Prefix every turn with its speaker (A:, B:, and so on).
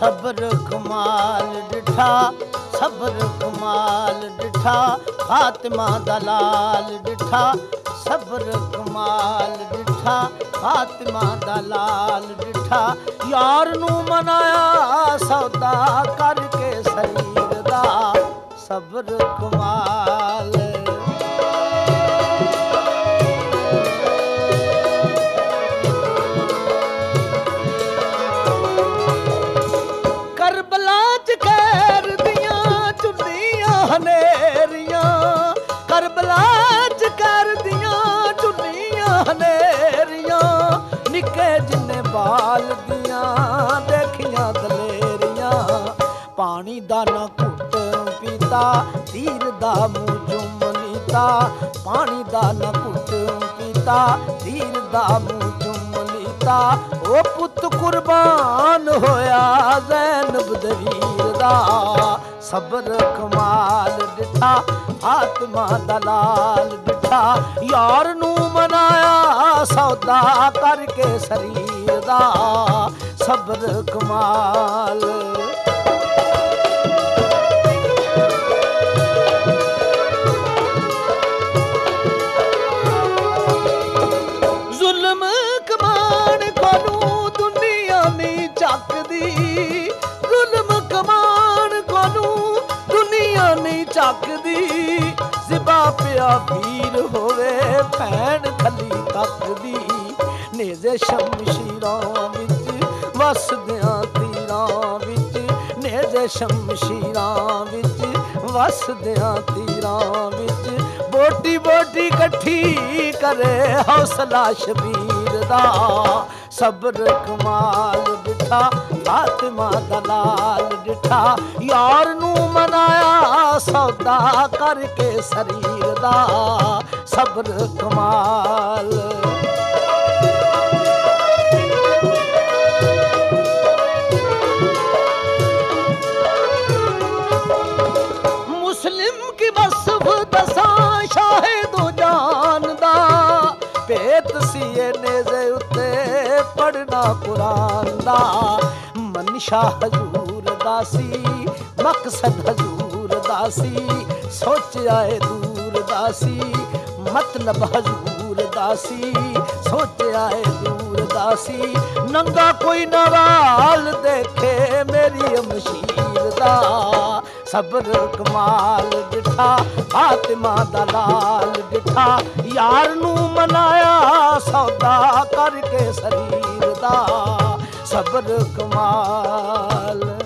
A: सब्र कमाल डिठा, सब्र कमाल डिठा, फातिमा दा लाल डिठा, सब्र कमाल डिठा, फातिमा दा लाल डिठा। यार नू मनाया सौदा करके शरीर दा, सब्र कमाल। करबला च खैर दियां चुन्नियां हनेरियां, करबला च खैर दियां चुन्नियां हनेरियां, निक्के जिन्ने बाल दियां देखियां दलेरियां। पानी दा ना घुट पीता, तीर दा मूंह चुम लीता, पानी दा ना घुट पीता, तीर दा मूंह चुम लीता। ओ पुत कुर्बान होया ज़ैनब दे वीर दा, सब्र कमाल डिठा, फातिमा दा लाल डिठा। यार नू मनाया सौदा करके शरीर दा, सब्र कमाल। जुल्म कमान कोनू दुनिया नहीं चकदी, जुल्म कमान कोनू दुनिया नहीं चकदी। ज़िबा पिया वीर होवे भैन थली तकदी, नेज़े शमशीरां विच वसदियां तीरां विच, नेज़े शमशीरां विच वसदियां तीरां विच। बोटी बोटी कट्ठी करे हौसला शबीर दा, सब्र कमाल डिठा, फातिमा दा लाल डिठा। यार नू मनाया सौदा करके शरीर दा, सब्र कमाल। मुस्लिम की वसफ दसां शाहिदो जानदा, पेत सीए नेज़े उत्ते पढ़ना कुरान दा। मनशा हजूर दासी, मकसद हजूर दासी, सोचा है दूर दासी, मतलब हजूर दासी, सोचा है दूर दासी। नंगा कोई नवाल देखे मेरी मशीर दा, सब्र कमाल डिठा, फातिमा दा लाल डिठा। यार नू मनाया सौदा करके शरीर दा, सब्र कमाल।